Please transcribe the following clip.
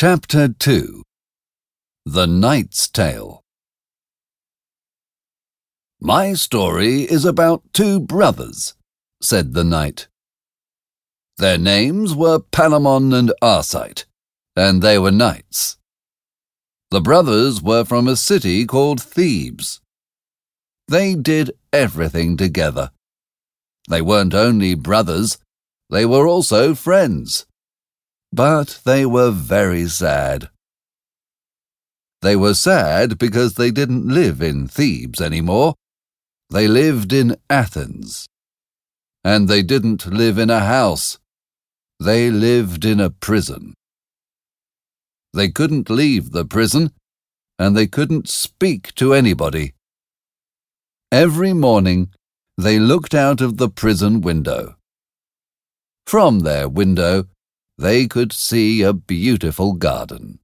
Chapter 2 The Knight's Tale. "My story is about two brothers," said the knight. "Their names were Palamon and Arcite, and they were knights. The brothers were from a city called Thebes. They did everything together. They weren't only brothers, they were also friends. But they were very sad. They were sad because they didn't live in Thebes anymore. They lived in Athens. And they didn't live in a house. They lived in a prison. They couldn't leave the prison, and they couldn't speak to anybody. Every morning, they looked out of the prison window. From their window, they could see a beautiful garden.